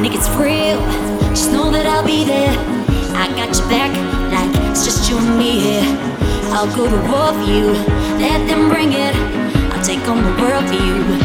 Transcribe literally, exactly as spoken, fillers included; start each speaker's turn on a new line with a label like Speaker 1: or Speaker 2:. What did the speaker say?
Speaker 1: when it gets real, just know that I'll be there. I got your back like it's just you and me here. I'll go to war for you, let them bring it. I'll take on the world for you.